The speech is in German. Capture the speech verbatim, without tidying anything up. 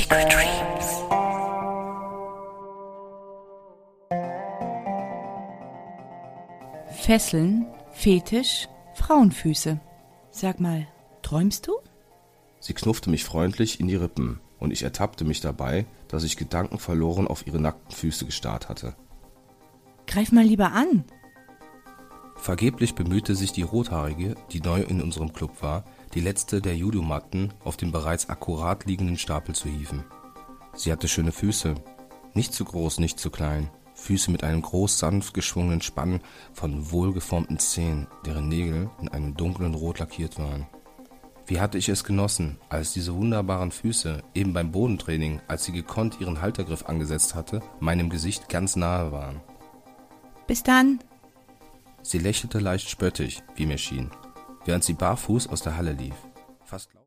Secret Dreams. Fesseln, Fetisch, Frauenfüße. Sag mal, träumst du? Sie knuffte mich freundlich in die Rippen und ich ertappte mich dabei, dass ich gedankenverloren auf ihre nackten Füße gestarrt hatte. Greif mal lieber an. Vergeblich bemühte sich die Rothaarige, die neu in unserem Club war, die letzte der Judomatten auf den bereits akkurat liegenden Stapel zu hieven. Sie hatte schöne Füße, nicht zu groß, nicht zu klein, Füße mit einem groß sanft geschwungenen Spann von wohlgeformten Zehen, deren Nägel in einem dunklen Rot lackiert waren. Wie hatte ich es genossen, als diese wunderbaren Füße, eben beim Bodentraining, als sie gekonnt ihren Haltergriff angesetzt hatte, meinem Gesicht ganz nahe waren. Bis dann. Sie lächelte leicht spöttisch, wie mir schien, während sie barfuß aus der Halle lief. Fast